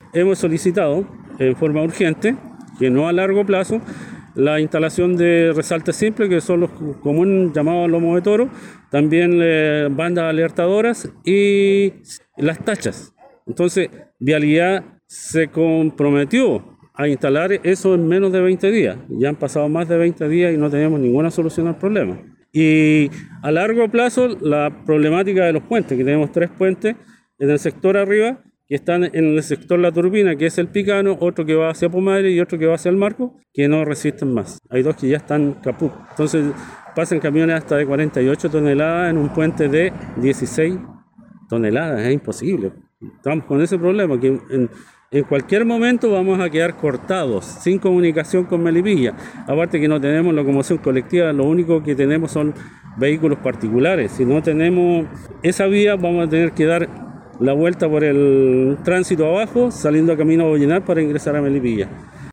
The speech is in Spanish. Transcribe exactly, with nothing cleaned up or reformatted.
hemos solicitado en forma urgente, que no a largo plazo, la instalación de resaltes simples, que son los comunes llamados lomos de toro, también eh, bandas alertadoras y las tachas. Entonces, Vialidad se comprometió a instalar eso en menos de veinte días. Ya han pasado más de veinte días y no tenemos ninguna solución al problema. Y a largo plazo, la problemática de los puentes, que tenemos tres puentes en el sector arriba, que están en el sector La Turbina, que es el Picano, otro que va hacia Pumares y otro que va hacia el Marco, que no resisten más. Hay dos que ya están caput. Entonces pasan camiones hasta de cuarenta y ocho toneladas en un puente de dieciséis toneladas. Es imposible. Estamos con ese problema, que en, en cualquier momento vamos a quedar cortados, sin comunicación con Melipilla. Aparte que no tenemos locomoción colectiva, lo único que tenemos son vehículos particulares. Si no tenemos esa vía, vamos a tener que dar la vuelta por el tránsito abajo, saliendo a camino a Bollenar para ingresar a Melipilla.